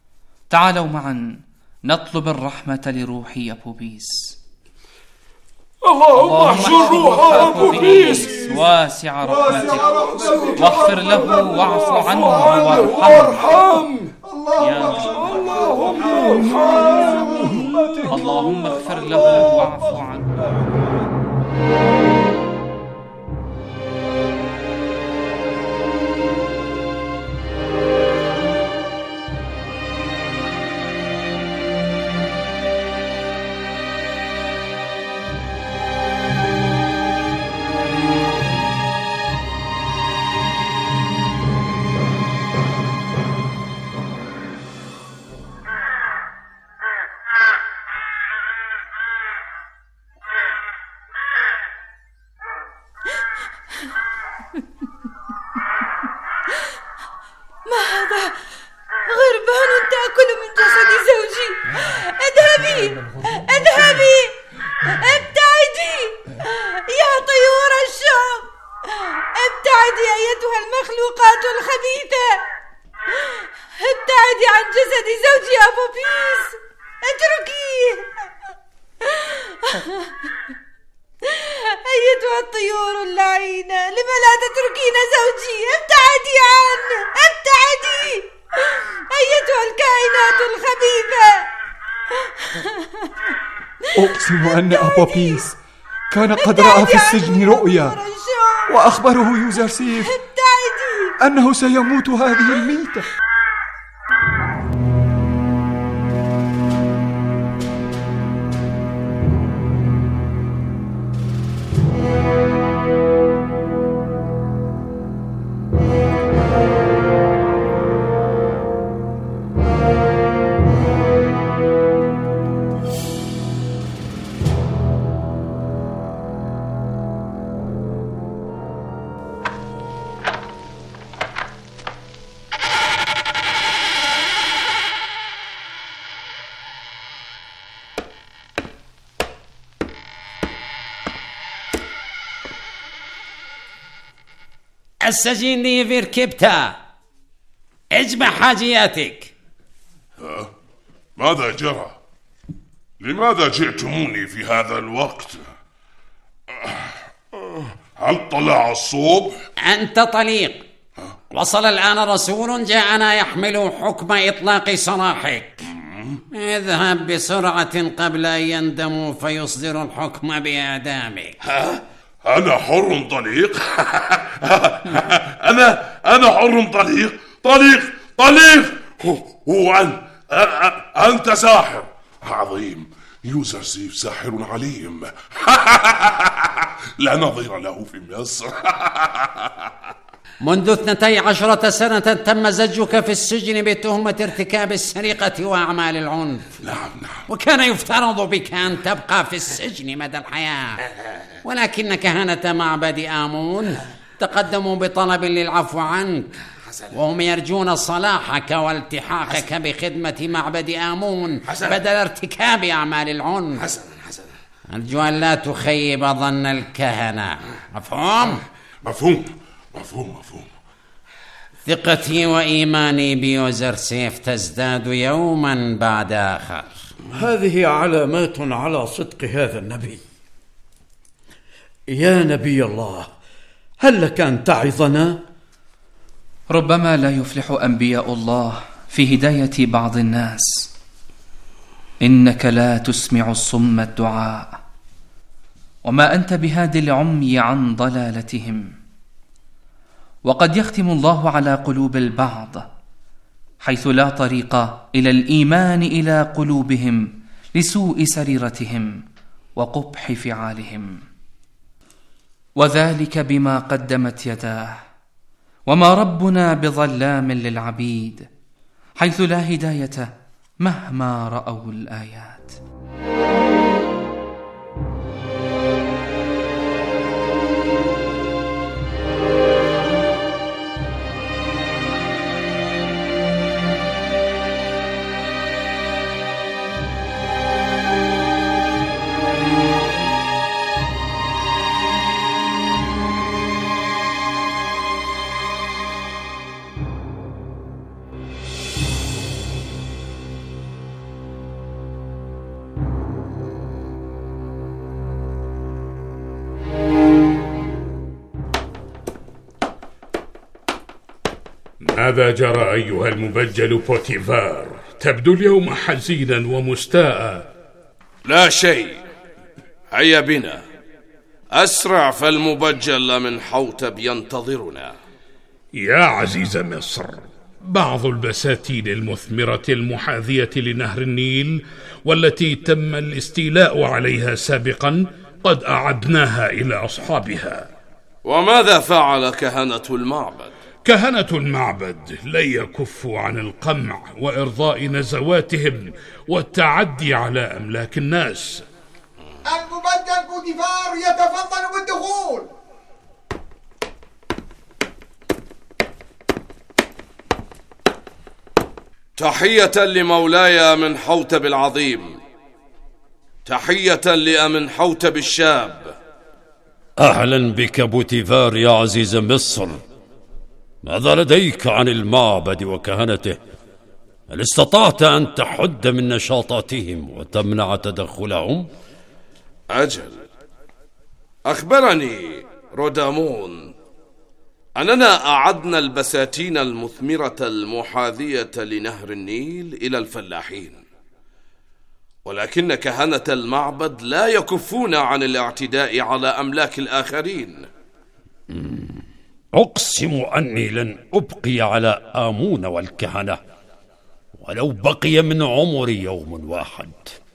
تعالوا معا نطلب الرحمة لروحي أبوبيس. اللهم احشر روح أبوبيس واسع رحمتك، واغفر له واعف عنه وارحمه. اللهم اغفر له واعف عنه. ما هذا؟ غربان تأكل من جسد زوجي. اذهبي اذهبي، ابتعدي يا طيور الشام، ابتعدي أيتها المخلوقات الخبيثة، ابتعدي عن جسد زوجي أبوبيس، اتركيه. أيتها الطيور اللعينة، لم لا تتركين زوجي؟ ابتعدي عنه، ابتعدي أيتها الكائنات الخبيثة. أقسم أن أبوبيس كان قد رأى في السجن رؤيا، وأخبره يوزرسيف أنه سيموت هذه الميتة. السجين لي في ركبته، اجمع حاجياتك. ماذا جرى؟ لماذا جئتموني في هذا الوقت؟ هل طلع الصبح؟ أنت طليق، وصل الآن رسول جاءنا يحمل حكم إطلاق سراحك. اذهب بسرعة قبل أن يندموا فيصدر الحكم بإعدامك. أنا حر طليق؟ أنا حر طليق. هو أنت ساحر عظيم. يوزرسيف ساحر عليم. لا نظير له في مصر. منذ 12 سنة تم زجك في السجن بتهمة ارتكاب السرقة وأعمال العنف. نعم. وكان يفترض بك أن تبقى في السجن مدى الحياة، ولكن كهنة معبد آمون تقدموا بطلب للعفو عنك، وهم يرجون صلاحك والتحاقك بخدمة معبد آمون بدل ارتكاب أعمال العنف. حسنا. أرجو أن لا تخيب ظن الكهنة. مفهوم؟ مفهوم. ثقتي وإيماني بيوزرسيف تزداد يوما بعد آخر. هذه علامات على صدق هذا النبي. يا نبي الله، هل لك أن تعظنا؟ ربما لا يفلح أنبياء الله في هداية بعض الناس. إنك لا تسمع الصم الدعاء، وما أنت بهاد العمي عن ضلالتهم. وقد يختم الله على قلوب البعض حيث لا طريق إلى الإيمان إلى قلوبهم لسوء سريرتهم وقبح فعالهم، وذلك بما قدمت يداه. وما ربنا بظلام للعبيد، حيث لا هداية مهما رأوا الآيات. ماذا جرى أيها المبجل بوتيفار؟ تبدو اليوم حزينا ومستاء. لا شيء، هيا بنا أسرع، فالمبجل أمنحوتب ينتظرنا. يا عزيز مصر، بعض البساتين المثمرة المحاذية لنهر النيل والتي تم الاستيلاء عليها سابقا قد أعدناها إلى أصحابها. وماذا فعل كهنة المعبد؟ كهنة المعبد لن يكفوا عن القمع وإرضاء نزواتهم والتعدي على أملاك الناس. المبجل بوتيفار يتفضل بالدخول. تحية لمولاي أمنحوتب العظيم، تحية لأمنحوتب الشاب. أهلا بك بوتيفار يا عزيز مصر. ماذا لديك عن المعبد وكهنته؟ هل استطعت أن تحد من نشاطاتهم وتمنع تدخلهم؟ أجل، أخبرني رودامون أننا أعدنا البساتين المثمرة المحاذية لنهر النيل إلى الفلاحين، ولكن كهنة المعبد لا يكفون عن الاعتداء على أملاك الآخرين. أقسم أني لن أبقي على آمون والكهنة ولو بقي من عمري يوم واحد.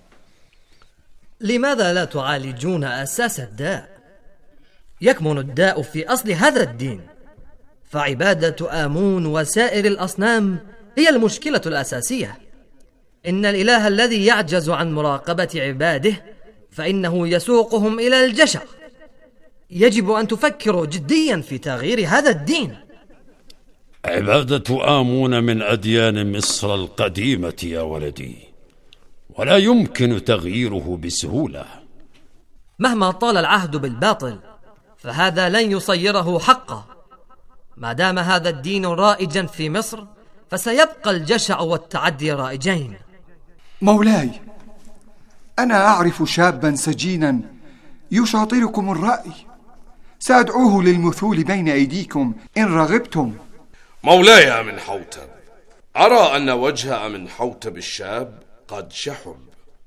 لماذا لا تعالجون أساس الداء؟ يكمن الداء في أصل هذا الدين، فعبادة آمون وسائر الأصنام هي المشكلة الأساسية. إن الإله الذي يعجز عن مراقبة عباده فإنه يسوقهم إلى الجشع. يجب أن تفكروا جديا في تغيير هذا الدين. عبادة آمون من أديان مصر القديمة يا ولدي، ولا يمكن تغييره بسهولة. مهما طال العهد بالباطل فهذا لن يصيره حقا. ما دام هذا الدين رائجا في مصر فسيبقى الجشع والتعدي رائجين. مولاي، أنا أعرف شابا سجينا يشاطركم الرأي، سأدعوه للمثول بين أيديكم إن رغبتم. مولاي أمنحوتب، أرى أن وجه أمنحوتب الشاب قد شحب.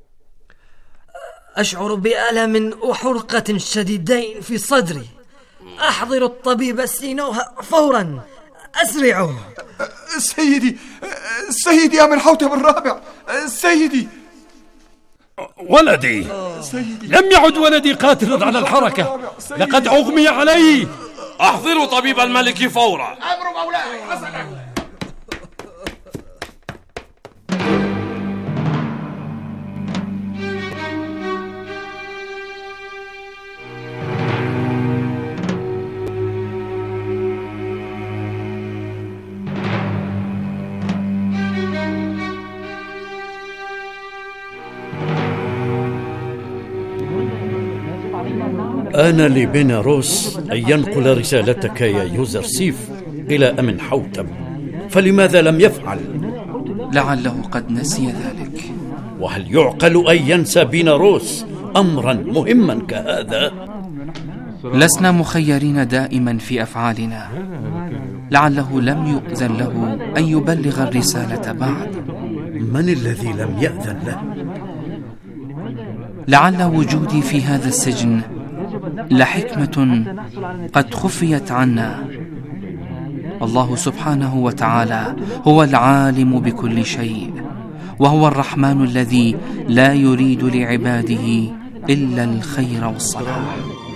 أشعر بألم وحرقة شديدين في صدري. أحضر الطبيب سينوها فورا، أسرعوا. سيدي أمنحوتب الرابع، سيدي. ولدي، لم يعد ولدي قادرا على الحركة، لقد أغمي عليه. أحضروا طبيب الملك فورا. أمر مولاي. حسنا. آن لبيناروس أن ينقل رسالتك يا يوزرسيف إلى أمنحوتب، فلماذا لم يفعل؟ لعله قد نسي ذلك. وهل يعقل أن ينسى بيناروس أمرا مهما كهذا؟ لسنا مخيرين دائما في أفعالنا. لعله لم يؤذن له أن يبلغ الرسالة بعد. من الذي لم يأذن له؟ لعل وجودي في هذا السجن لحكمة قد خفيت عنا. الله سبحانه وتعالى هو العالم بكل شيء، وهو الرحمن الذي لا يريد لعباده إلا الخير والصلاح.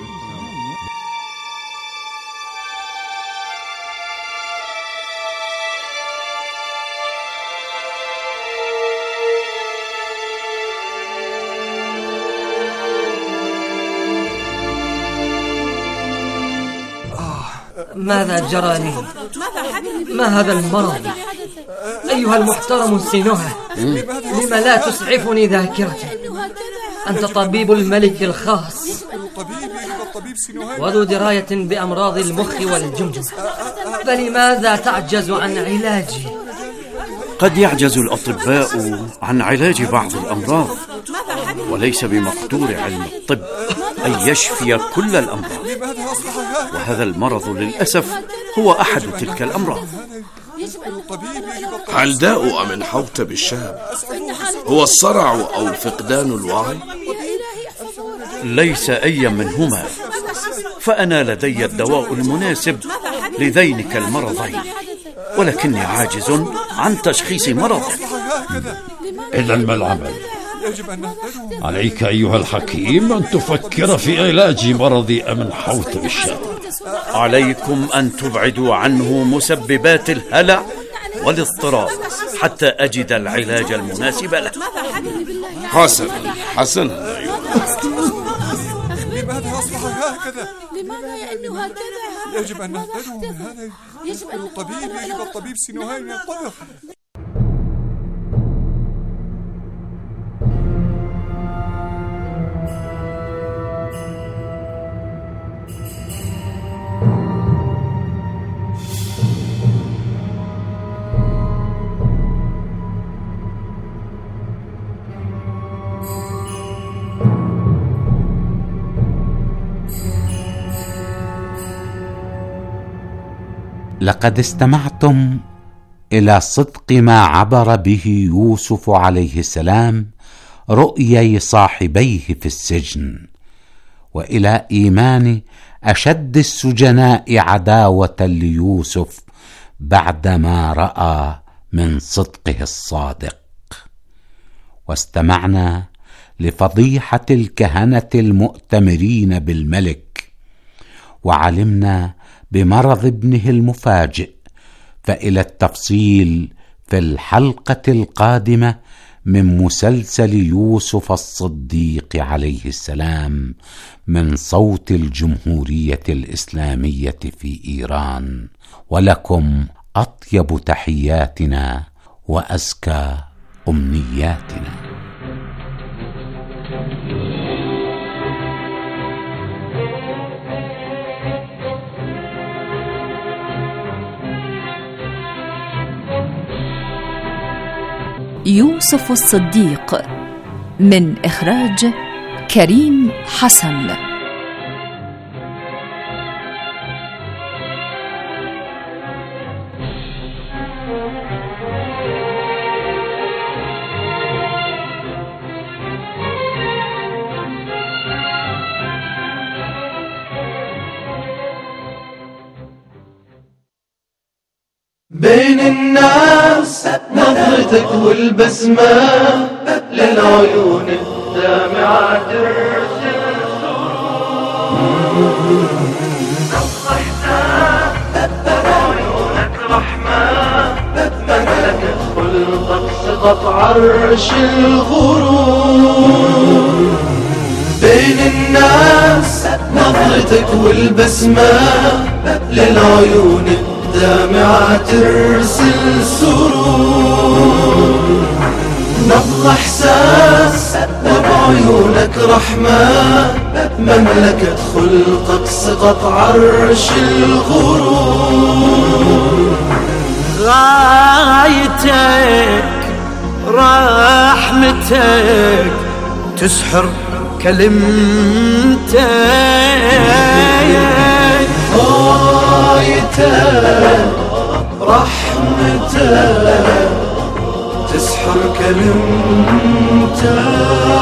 ماذا جرى لي؟ ما هذا المرض؟ أيها المحترم سينوها، لما لا تسعفني ذاكرتي؟ أنت طبيب الملك الخاص وذو دراية بأمراض المخ والجمجمة، فلماذا تعجز عن علاجي؟ قد يعجز الأطباء عن علاج بعض الأمراض، وليس بمقدور علم الطب أن يشفي كل الأمراض، وهذا المرض للأسف هو أحد تلك الأمراض. هل داء أمن حوتب الشاب هو الصرع أو فقدان الوعي؟ ليس أي منهما، فأنا لدي الدواء المناسب لذينك المرضين، ولكني عاجز عن تشخيص مرضك. إذن ما العمل؟ عليك أيها الحكيم أن تفكر في علاج مرض أمن حوتب الشاب. عليكم أن تبعدوا عنه مسببات الهلع والاضطراب حتى أجد العلاج المناسب له. حسنا لماذا أصبح هكذا؟ لماذا يأنه هكذا؟ يجب أن نهتدوا من هذا. يجب الطبيب سينوهاي ينتظر. لقد استمعتم إلى صدق ما عبر به يوسف عليه السلام رؤيي صاحبيه في السجن، وإلى إيمان أشد السجناء عداوة ليوسف بعدما رأى من صدقه الصادق. واستمعنا لفضيحة الكهنة المؤتمرين بالملك، وعلمنا بمرض ابنه المفاجئ، فإلى التفصيل في الحلقة القادمة من مسلسل يوسف الصديق عليه السلام من صوت الجمهورية الإسلامية في إيران. ولكم أطيب تحياتنا وأزكى أمنياتنا. يوسف الصديق من إخراج كريم حسن. بين الناس نظرتك والبسمة للعيون الدامعة ترسل عيونك رحمة مملكة خلقك سقط عرش الغرور. بين الناس نظرتك والبسمة للعيون الدامعة ترسل سرور. نبض إحساس وبعيونك رحمة مملكة خلقك سقط عرش الغرور. غايتك رحمتك تسحر كلمتك. غايتك رحمتك تسحر كلمتك.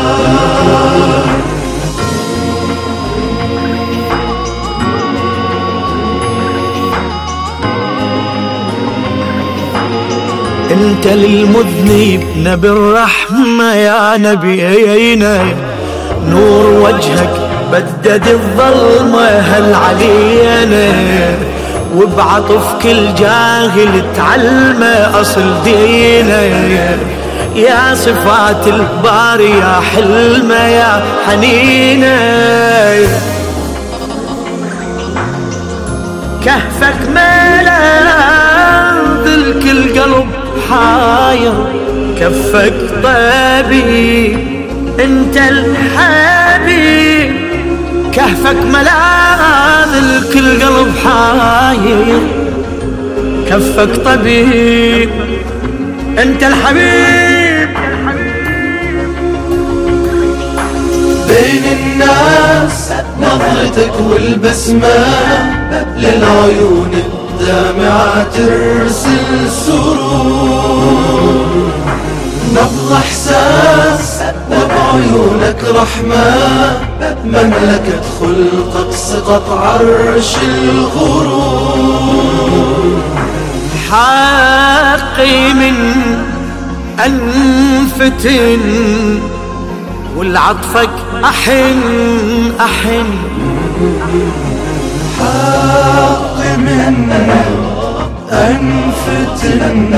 انت للمذنب نبي الرحمة يا نبينا، نور وجهك بدد الظلمة هل علينا، وبعطف كل جاهل تعلمه أصل دينا. يا صفات الباري يا حلمه يا حنينه، كهفك ملاذ الكل قلب حاير، كفك طبيب انت الحبيب، كهفك ملاذ الكل قلب حاير، كفك طبيب انت الحبيب. بين الناس نظرتك والبسمة للعيون الدامعة ترسل سرور، نبض إحساس وبعيونك رحمة، مملكة خلقك سقط عرش الغرور. حقي من أنفتن والعطفك أحن أحن، حقي من أنفتن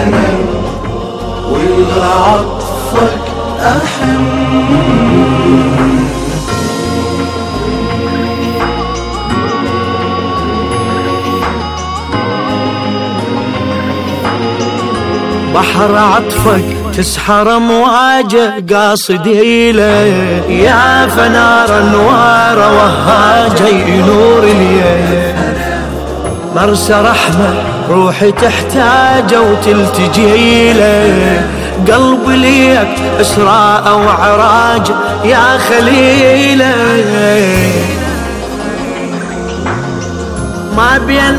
والعطفك أحن. بحر عطفك تسحر مواجه قاصدي له، يا فنار انوار وهاجه ينور الليل. مرسى رحمه روحي تحتاجه وتلتجي له، قلبي ليك اسراء وعراج يا خليله. ما بين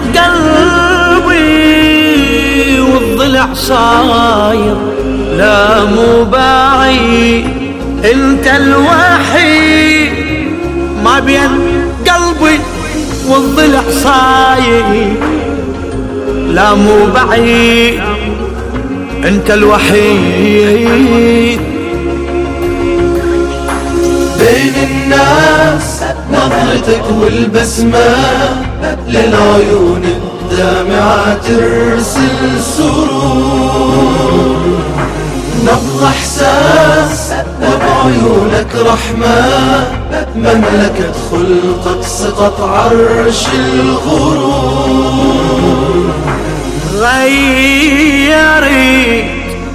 قلبي والضلع صاير لا مو باعي، انت الوحيد. ما بين قلبي والضلع صاير لا مو بعيد، انت الوحيد. بين الناس نظرتك والبسمة، للعيون الدامعة ترسل سرور، نبض إحساس وبعيونك رحمة، مملكة خلقك سقط عرش الغرور. غيرت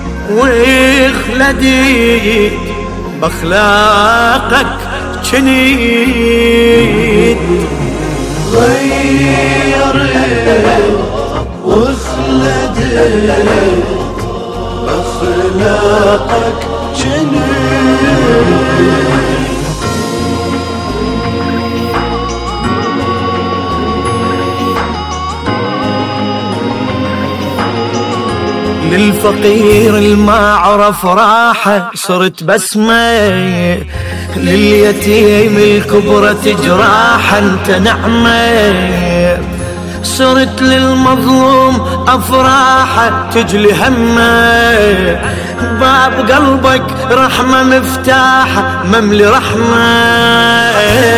وخلدت بأخلاقك جنيت، غيرت وخلدت بأخلاقك جنيت. للفقير الما عرف راحة صرت بسمة، لليتيم الكبرى جراحة انت نعمة، صرت للمظلوم أفراحة تجلي همه، باب قلبك رحمة مفتاحة مملي رحمة.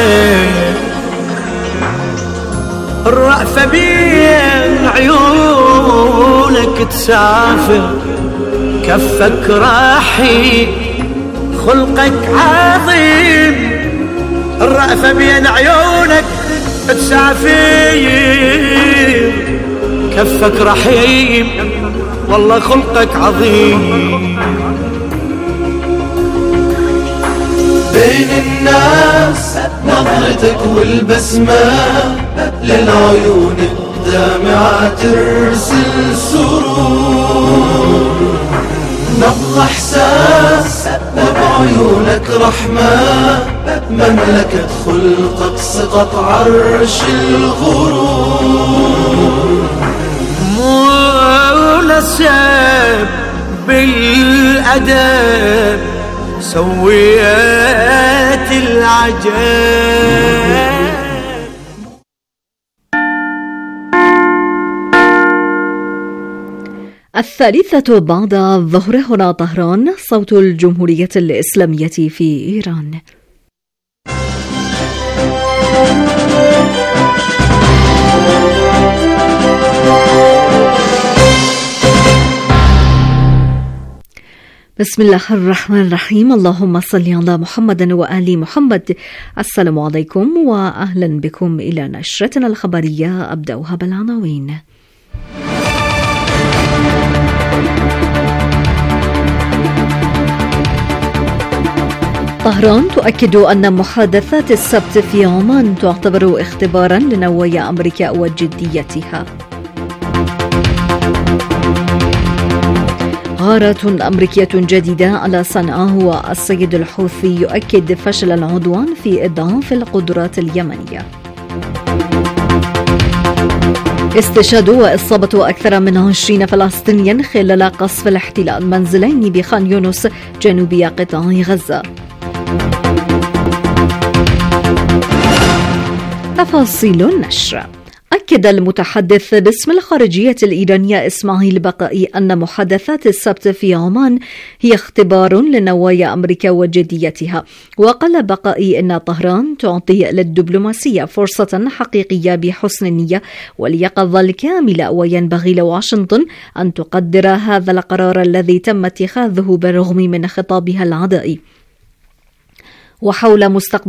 الرأفة بين عيونك تسافر، كفك راحي خلقك عظيم. الرأفة بين عيونك تسافر، كفك رحيم والله خلقك عظيم. بين الناس نظرتك والبسمة، للعيون الدامعة ترسل سرور، نبض إحساس وبعيونك رحمة، مملكة خلقك سقط عرش الغرور. منسب بالأدب سويت العجب. الثالثة بعد الظهر، هنا طهران، صوت الجمهورية الإسلامية في إيران. بسم الله الرحمن الرحيم. اللهم صل على محمد وآل محمد. السلام عليكم وأهلا بكم إلى نشرتنا الخبرية، أبدأها بالعناوين. طهران تؤكد أن محادثات السبت في عمان تعتبر اختبارا لنوايا أمريكا وجديتها. غارة أمريكية جديدة على صنعاء، والسيد الحوثي يؤكد فشل العدوان في إضعاف القدرات اليمنية. استشهاد وإصابة أكثر من 20 فلسطينيا خلال قصف الاحتلال منزلين بخان يونس جنوب قطاع غزة. تفاصيل النشر. أكد المتحدث باسم الخارجية الإيرانية إسماعيل بقائي أن محادثات السبت في عمان هي اختبار لنوايا أمريكا وجديتها. وقال بقائي أن طهران تعطي للدبلوماسية فرصة حقيقية بحسن النية واليقظة الكاملة، وينبغي لواشنطن أن تقدر هذا القرار الذي تم اتخاذه بالرغم من خطابها العدائي. وحول مستقبل